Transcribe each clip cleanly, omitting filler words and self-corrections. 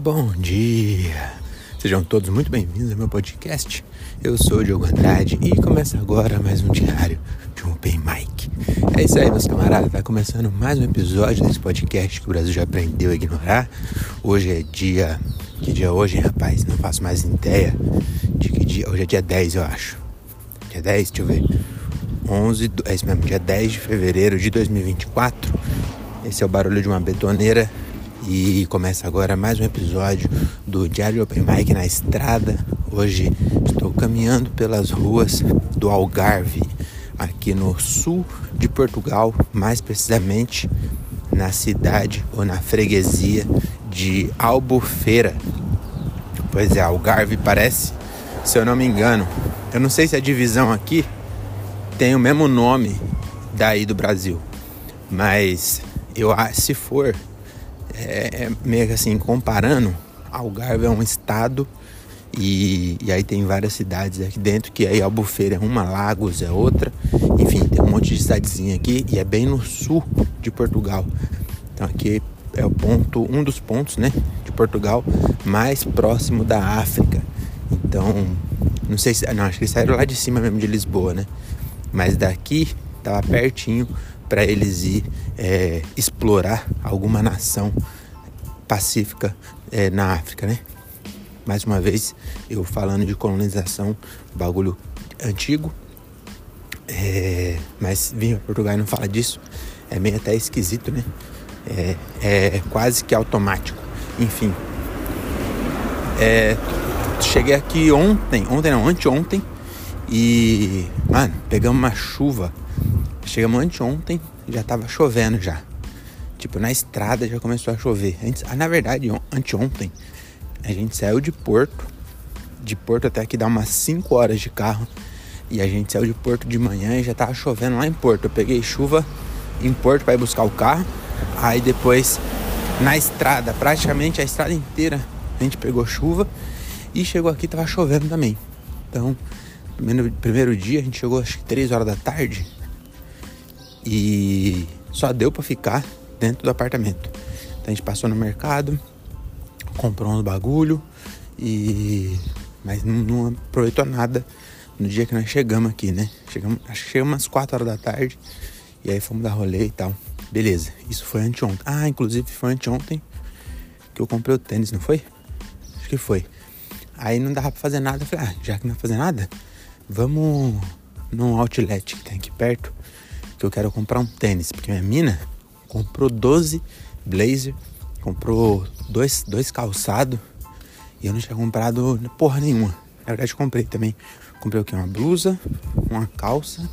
Bom dia! Sejam todos muito bem-vindos ao meu podcast. Eu sou o Diogo Andrade e começa agora mais um diário de um Open Mic. É isso aí, meus camaradas. Tá começando mais um episódio desse podcast que o Brasil já aprendeu a ignorar. Hoje é dia... Que dia é hoje, hein, rapaz? Não faço mais ideia de que dia... Hoje é dia 10, eu acho. Dia 10, deixa eu ver. 11... É isso mesmo, dia 10 de fevereiro de 2024. Esse é o barulho de uma betoneira. E começa agora mais um episódio do Diário Open Mic na estrada. Hoje estou caminhando pelas ruas do Algarve, aqui no sul de Portugal, mais precisamente na cidade ou na freguesia de Albufeira. Pois é, Algarve parece, se eu não me engano. Eu não sei se a divisão aqui tem o mesmo nome daí do Brasil, mas se for... meio que assim, comparando, Algarve é um estado e aí tem várias cidades aqui dentro, que aí Albufeira é uma, Lagos é outra, enfim, tem um monte de cidadezinha aqui e é bem no sul de Portugal. Então aqui é um dos pontos, né, de Portugal mais próximo da África. Então, não sei se... Não, acho que eles saíram lá de cima mesmo de Lisboa, né? Mas daqui tava pertinho para eles ir explorar alguma nação pacífica na África, né? Mais uma vez, eu falando de colonização, bagulho antigo, mas vir a Portugal e não fala disso, é meio até esquisito, né? É quase que automático. Enfim, cheguei aqui anteontem, e, mano, pegamos uma chuva. Chegamos anteontem, já tava chovendo já. Tipo, na estrada já começou a chover. Na verdade, anteontem, a gente saiu de Porto. De Porto até aqui dá umas 5 horas de carro. E a gente saiu de Porto de manhã e já tava chovendo lá em Porto. Eu peguei chuva em Porto pra ir buscar o carro. Aí depois, na estrada, praticamente a estrada inteira, a gente pegou chuva. E chegou aqui, tava chovendo também. Então, primeiro dia, a gente chegou acho que 3 horas da tarde. E só deu pra ficar dentro do apartamento. Então a gente passou no mercado, comprou uns bagulho, mas não aproveitou nada no dia que nós chegamos aqui, né? Acho que chegamos umas 4 horas da tarde. E aí fomos dar rolê e tal. Beleza, isso foi anteontem. Inclusive foi anteontem que eu comprei o tênis, não foi? Acho que foi. Aí não dava pra fazer nada. Eu falei, já que não vai fazer nada, vamos num outlet que tem aqui perto, que eu quero comprar um tênis, porque minha mina comprou 12 blazer, comprou dois calçados, e eu não tinha comprado porra nenhuma. Na verdade comprei também. Comprei o quê? Uma blusa, uma calça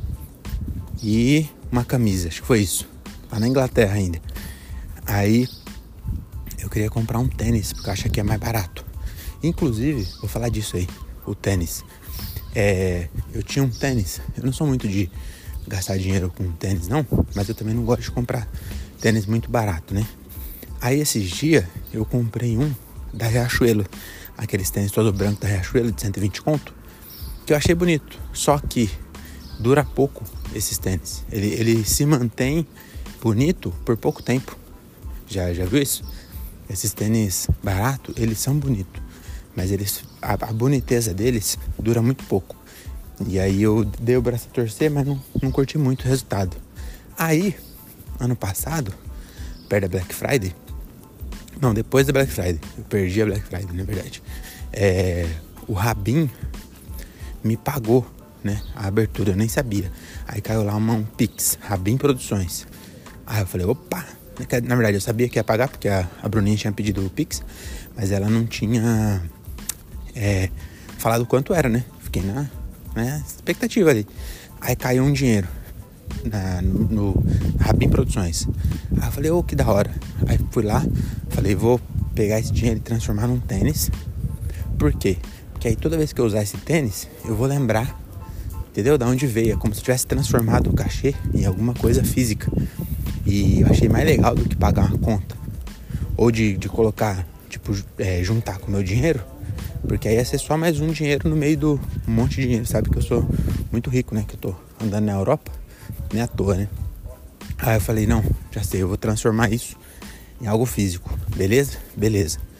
e uma camisa, acho que foi isso. Lá na Inglaterra ainda. Aí eu queria comprar um tênis, porque eu acho que é mais barato. Inclusive, vou falar disso aí, o tênis. Eu tinha um tênis, eu não sou muito de gastar dinheiro com tênis não, mas eu também não gosto de comprar tênis muito barato, né? Aí esses dias eu comprei um da Riachuelo, aqueles tênis todo branco da Riachuelo de 120 conto, que eu achei bonito, só que dura pouco esses tênis. Ele se mantém bonito por pouco tempo. Já viu isso? Esses tênis baratos, eles são bonitos, mas a boniteza deles dura muito pouco. E aí eu dei o braço a torcer, mas não curti muito o resultado. Aí, ano passado, perto da Black Friday... Não, depois da Black Friday. Eu perdi a Black Friday, na verdade. O Rabin me pagou, né, a abertura, eu nem sabia. Aí caiu lá um Pix, Rabin Produções. Aí eu falei, opa! Na verdade, eu sabia que ia pagar, porque a Bruninha tinha pedido o Pix, mas ela não tinha falado quanto era, né? Fiquei na expectativa ali. Aí caiu um dinheiro no Rabin Produções. Aí eu falei, que da hora. Aí fui lá, falei, vou pegar esse dinheiro e transformar num tênis. Por quê? Porque aí toda vez que eu usar esse tênis, eu vou lembrar, entendeu? Da onde veio. É como se eu tivesse transformado o cachê em alguma coisa física. E eu achei mais legal do que pagar uma conta. Ou de colocar, juntar com o meu dinheiro. Porque aí ia ser só mais um dinheiro no meio do monte de dinheiro. Sabe que eu sou muito rico, né? Que eu tô andando na Europa. Nem à toa, né? Aí eu falei, não, já sei, eu vou transformar isso em algo físico. Beleza? Beleza.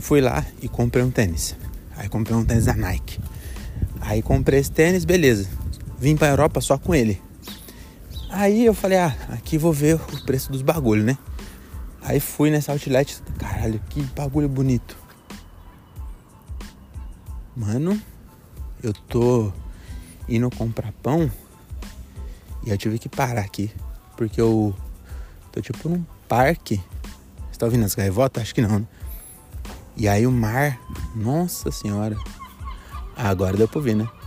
fui lá e comprei um tênis. Aí comprei um tênis da Nike. Aí comprei esse tênis, beleza. Vim pra Europa só com ele. Aí eu falei, aqui vou ver o preço dos bagulho, né? Aí fui nessa outlet. Caralho, que bagulho bonito. Mano, eu tô indo comprar pão e eu tive que parar aqui. Porque eu tô tipo num parque. Você tá ouvindo as gaivotas? Acho que não, né? E aí o mar, nossa senhora. Agora deu pra ouvir, né?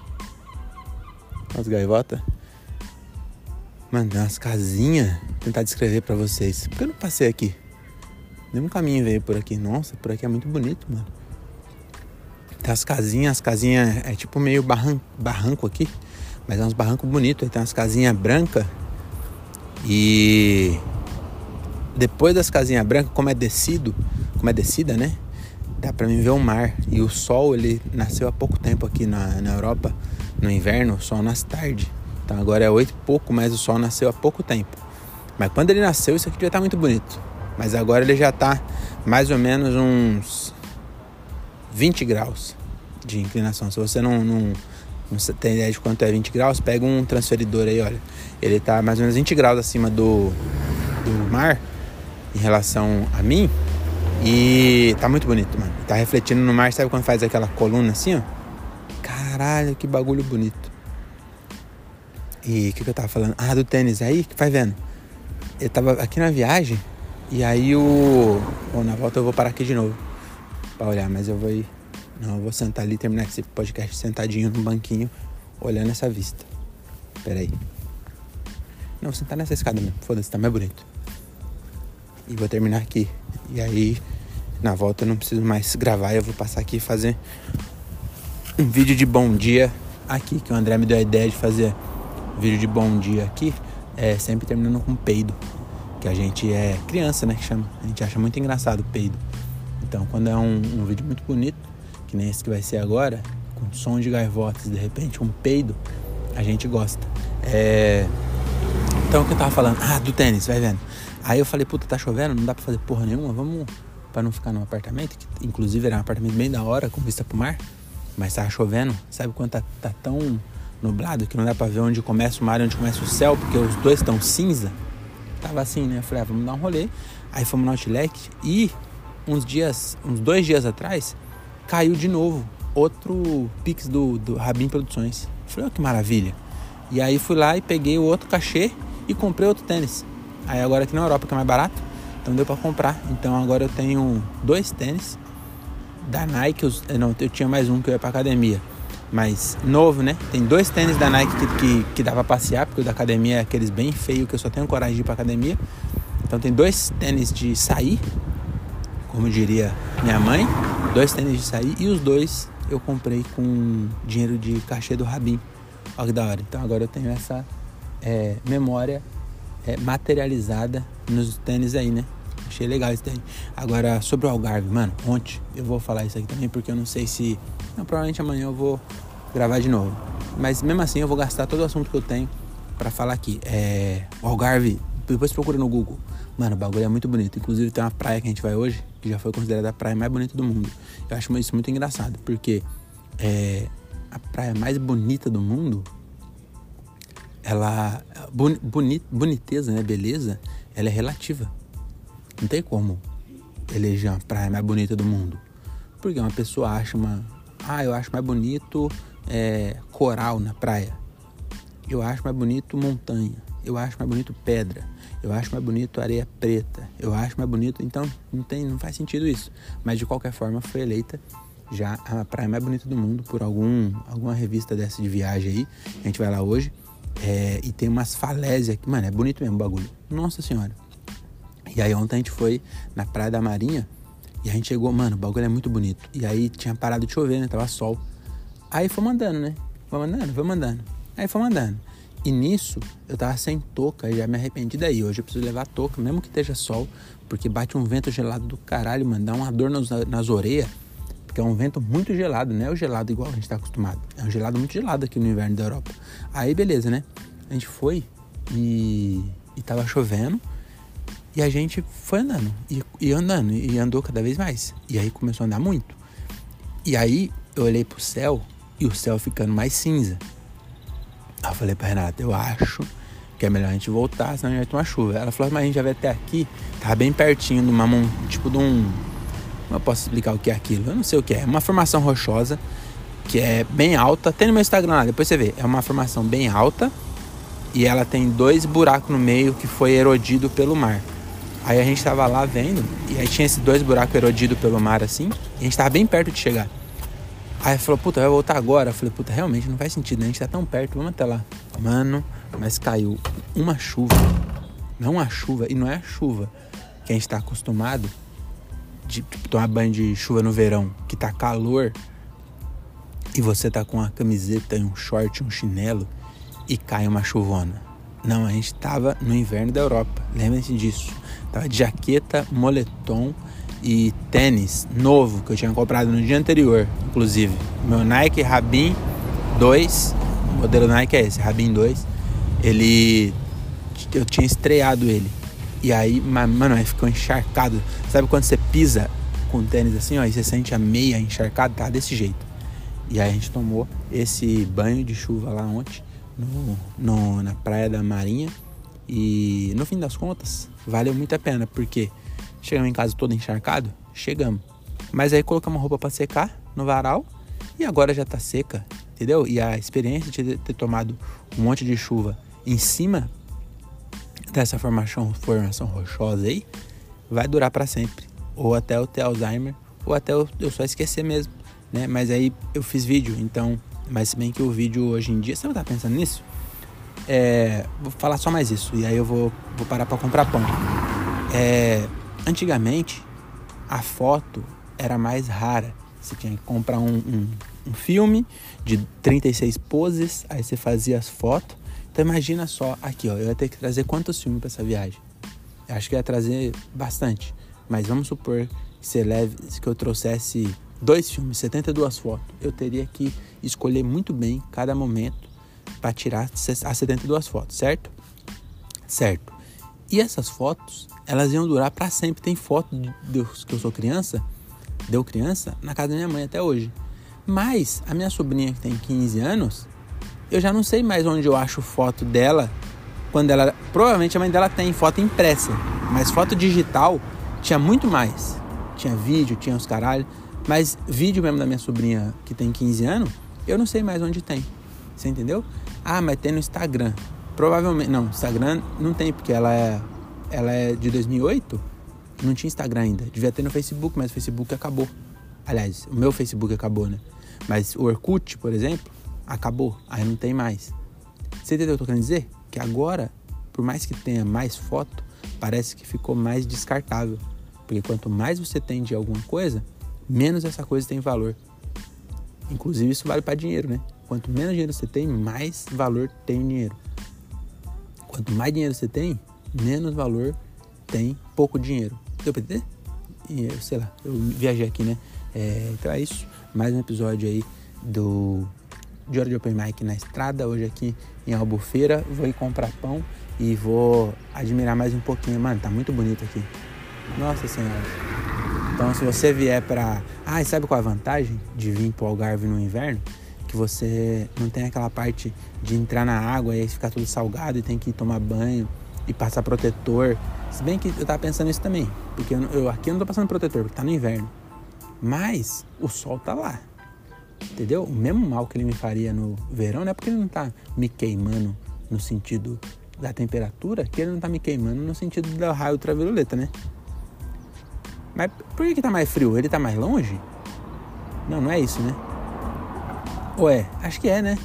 As gaivotas. Mano, tem umas casinhas. Vou tentar descrever pra vocês. Por que eu não passei aqui? Nenhum caminho veio por aqui. Nossa, por aqui é muito bonito, mano. Tem as casinhas é tipo meio barranco aqui. Mas é uns barrancos bonitos. Aí tem umas casinhas brancas. E depois das casinhas brancas, como é descida, né? Dá pra mim ver o mar. E o sol, ele nasceu há pouco tempo aqui na Europa. No inverno, o sol nasce tarde. Então agora é 8 e pouco, mas o sol nasceu há pouco tempo. Mas quando ele nasceu, isso aqui já tá muito bonito. Mas agora ele já tá mais ou menos uns 20 graus de inclinação. Se você não tem ideia de quanto é 20 graus, pega um transferidor aí, olha. Ele tá mais ou menos 20 graus acima do mar em relação a mim. E tá muito bonito, mano. Tá refletindo no mar, sabe quando faz aquela coluna assim, ó? Caralho, que bagulho bonito. E o que eu tava falando? Do tênis aí, que vai vendo. Eu tava aqui na viagem. E aí na volta eu vou parar aqui de novo pra olhar, mas eu vou ir. Não, eu vou sentar ali e terminar esse podcast sentadinho no banquinho, olhando essa vista. Pera aí. Não, vou sentar nessa escada mesmo. Foda-se, tá mais bonito. E vou terminar aqui. E aí, na volta eu não preciso mais gravar. Eu vou passar aqui e fazer um vídeo de bom dia aqui. Que o André me deu a ideia de fazer vídeo de bom dia aqui. Sempre terminando com peido. Que a gente é criança, né, que chama. A gente acha muito engraçado o peido. Então, quando é um vídeo muito bonito, que nem esse que vai ser agora, com som de gaivotas, de repente um peido, a gente gosta. Então, o que eu tava falando? Do tênis, vai vendo. Aí eu falei, puta, tá chovendo, não dá pra fazer porra nenhuma, vamos pra não ficar num apartamento, que inclusive era um apartamento bem da hora, com vista pro mar, mas tava chovendo, sabe quando tá tão nublado que não dá pra ver onde começa o mar e onde começa o céu, porque os dois estão cinza? Tava assim, né? Eu falei, vamos dar um rolê. Aí fomos no outlet e uns 2 dias atrás, caiu de novo outro Pix do Rabin Produções. Eu falei, que maravilha. E aí fui lá e peguei o outro cachê e comprei outro tênis. Aí agora aqui na Europa, que é mais barato, então deu pra comprar. Então agora eu tenho 2 tênis da Nike. Eu tinha mais um que eu ia pra academia, mas novo, né? Tem 2 tênis da Nike que dá pra passear, porque o da academia é aqueles bem feios que eu só tenho coragem de ir pra academia. Então tem 2 tênis de sair, como diria minha mãe, 2 tênis de sair, e os 2 eu comprei com dinheiro de cachê do Rabin. Olha que da hora. Então agora eu tenho essa memória materializada nos tênis aí, né? Achei legal isso daí. Agora, sobre o Algarve, mano, ontem eu vou falar isso aqui também, porque eu não sei se... Não, provavelmente amanhã eu vou gravar de novo. Mas mesmo assim eu vou gastar todo o assunto que eu tenho pra falar aqui. O Algarve, depois procura no Google. Mano, o bagulho é muito bonito. Inclusive tem uma praia que a gente vai hoje, que já foi considerada a praia mais bonita do mundo. Eu acho isso muito engraçado, porque a praia mais bonita do mundo, ela... boniteza, né? Beleza, ela é relativa. Não tem como eleger uma praia mais bonita do mundo. Porque uma pessoa acha eu acho mais bonito coral na praia. Eu acho mais bonito montanha. Eu acho mais bonito pedra. Eu acho mais bonito areia preta. Eu acho mais bonito... Então, não faz sentido isso. Mas, de qualquer forma, foi eleita já a praia mais bonita do mundo por alguma revista dessa de viagem aí. A gente vai lá hoje. E tem umas falésias aqui. Mano, é bonito mesmo o bagulho. Nossa senhora. E aí ontem a gente foi na Praia da Marinha e a gente chegou, mano, o bagulho é muito bonito. E aí tinha parado de chover, né? Tava sol. Aí fomos andando, né? Vamos andando. Aí fomos andando. E nisso, eu tava sem touca e já me arrependi daí. Hoje eu preciso levar a touca, mesmo que esteja sol, porque bate um vento gelado do caralho, mano. Dá uma dor nas orelhas, porque é um vento muito gelado, não é o gelado igual a gente tá acostumado. É um gelado muito gelado aqui no inverno da Europa. Aí beleza, né? A gente foi e tava chovendo. E a gente foi andando, e andando, e andou cada vez mais. E aí começou a andar muito. E aí eu olhei pro céu, e o céu ficando mais cinza. Aí eu falei pra Renata, eu acho que é melhor a gente voltar, senão a gente vai tomar chuva. Ela falou, mas a gente já veio até aqui, tava bem pertinho de uma, tipo de um... Como eu posso explicar o que é aquilo? Eu não sei o que é. Uma formação rochosa, que é bem alta. Tem no meu Instagram lá, depois você vê. É uma formação bem alta, e ela tem 2 buracos no meio que foi erodido pelo mar. Aí a gente tava lá vendo, e aí tinha esses 2 buracos erodidos pelo mar assim, e a gente tava bem perto de chegar. Aí falou, puta, vai voltar agora? Eu falei, puta, realmente não faz sentido, né? A gente tá tão perto, vamos até lá. Mano, mas caiu uma chuva. Não a chuva, e não é a chuva que a gente tá acostumado de tomar banho de chuva no verão, que tá calor, e você tá com uma camiseta e um short, um chinelo, e cai uma chuvona. Não, a gente tava no inverno da Europa, lembrem-se disso. Tava de jaqueta, moletom e tênis novo, que eu tinha comprado no dia anterior, inclusive. Meu Nike Rabin 2, o modelo Nike é esse, Rabin 2. Eu tinha estreado ele. E aí, mano, aí ficou encharcado. Sabe quando você pisa com tênis assim, ó, e você sente a meia encharcada? Tá desse jeito. E aí a gente tomou esse banho de chuva lá ontem, na Praia da Marinha. E no fim das contas, valeu muito a pena, porque chegamos em casa todo encharcado, chegamos. Mas aí colocamos roupa pra secar no varal, e agora já tá seca, entendeu? E a experiência de ter tomado um monte de chuva em cima dessa formação rochosa aí, vai durar pra sempre. Ou até eu ter Alzheimer, ou até eu só esquecer mesmo, né? Mas aí eu fiz vídeo, então... Mas se bem que o vídeo hoje em dia... Você não tá pensando nisso? Vou falar só mais isso, e aí eu vou parar pra comprar pão. Antigamente, a foto era mais rara. Você tinha que comprar um filme de 36 poses, aí você fazia as fotos. Então imagina só, aqui ó, eu ia ter que trazer quantos filmes pra essa viagem? Eu acho que ia trazer bastante, mas vamos supor que eu trouxesse 2 filmes, 72 fotos. Eu teria que escolher muito bem cada momento para tirar as 72 fotos, certo? Certo. E essas fotos, elas iam durar para sempre. Tem foto que eu sou criança, na casa da minha mãe até hoje. Mas a minha sobrinha que tem 15 anos, eu já não sei mais onde eu acho foto dela, quando ela... Provavelmente a mãe dela tem foto impressa, mas foto digital tinha muito mais. Tinha vídeo, tinha os caralho, mas vídeo mesmo da minha sobrinha que tem 15 anos, eu não sei mais onde tem. Você entendeu? Ah, mas tem no Instagram. Provavelmente... Não, Instagram não tem, porque ela é de 2008. Não tinha Instagram ainda. Devia ter no Facebook, mas o Facebook acabou. Aliás, o meu Facebook acabou, né? Mas o Orkut, por exemplo, acabou. Aí não tem mais. Você entendeu o que eu tô querendo dizer? Que agora, por mais que tenha mais foto, parece que ficou mais descartável. Porque quanto mais você tem de alguma coisa, menos essa coisa tem valor. Inclusive, isso vale para dinheiro, né? Quanto menos dinheiro você tem, mais valor tem dinheiro. Quanto mais dinheiro você tem, menos valor tem pouco dinheiro. Deu pra entender? E eu sei lá, eu viajei aqui, né? Então é isso. Mais um episódio aí de Hora de Open Mic na estrada. Hoje aqui em Albufeira. Vou ir comprar pão e vou admirar mais um pouquinho. Mano, tá muito bonito aqui. Nossa Senhora. Então se você vier pra... Ah, e sabe qual é a vantagem de vir pro Algarve no inverno? Que você não tem aquela parte de entrar na água e aí ficar tudo salgado e tem que ir tomar banho e passar protetor. Se bem que eu tava pensando nisso também, porque eu aqui eu não tô passando protetor, porque tá no inverno. Mas o sol tá lá, entendeu? O mesmo mal que ele me faria no verão, não é porque ele não tá me queimando no sentido da temperatura, que ele não tá me queimando no sentido do raio ultravioleta, né? Mas por que tá mais frio? Ele tá mais longe? Não é isso, né? Ou é? Acho que é, né?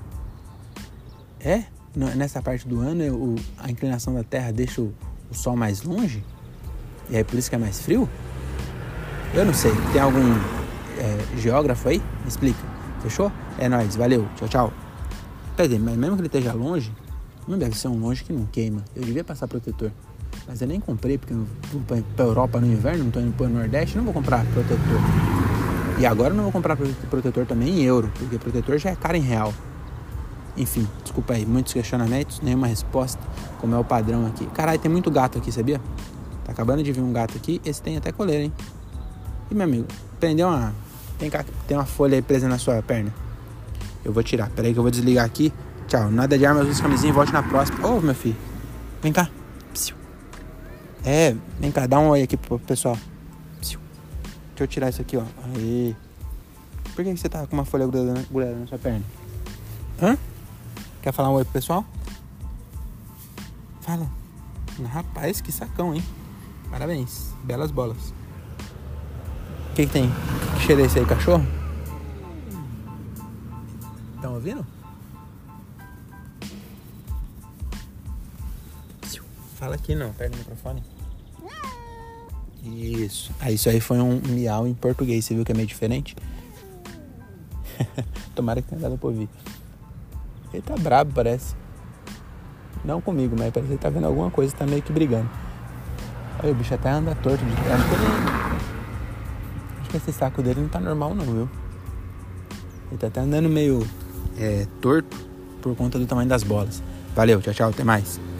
É? Nessa parte do ano a inclinação da Terra deixa o Sol mais longe? E aí por isso que é mais frio? Eu não sei. Tem algum geógrafo aí? Me explica. Fechou? É nóis. Valeu. Tchau, tchau. Quer dizer, mas mesmo que ele esteja longe, não deve ser um longe que não queima. Eu devia passar protetor. Mas eu nem comprei, porque eu vou pra Europa no inverno, não tô indo pro Nordeste, não vou comprar protetor. E agora eu não vou comprar protetor também em euro, porque protetor já é caro em real. Enfim, desculpa aí, muitos questionamentos, nenhuma resposta, como é o padrão aqui. Caralho, tem muito gato aqui, sabia? Tá acabando de vir um gato aqui. Esse tem até coleira, hein? E meu amigo, prendeu uma... Vem cá, tem uma folha aí presa na sua perna. Eu vou tirar. Pera aí que eu vou desligar aqui. Tchau. Nada de armas, usa camisinha e volte na próxima. Ô, meu filho. Vem cá. Psiu. Vem cá. Dá um oi aqui pro pessoal. Psiu. Deixa eu tirar isso aqui, ó. Aí. Por que você tá com uma folha grudada na sua perna? Hã? Quer falar um oi pro pessoal? Fala. Rapaz, que sacão, hein? Parabéns. Belas bolas. O que tem? Que cheiro é esse aí, cachorro? Estão ouvindo? Fala aqui não, perto do microfone. Isso. Isso aí foi um miau em português. Você viu que é meio diferente? Tomara que tenha dado pra ouvir. Ele tá brabo, parece. Não comigo, mas parece que ele tá vendo alguma coisa. Tá meio que brigando. Olha, o bicho até anda torto de terra. Acho que esse saco dele não tá normal não, viu? Ele tá até andando meio torto por conta do tamanho das bolas. Valeu, tchau, tchau, até mais.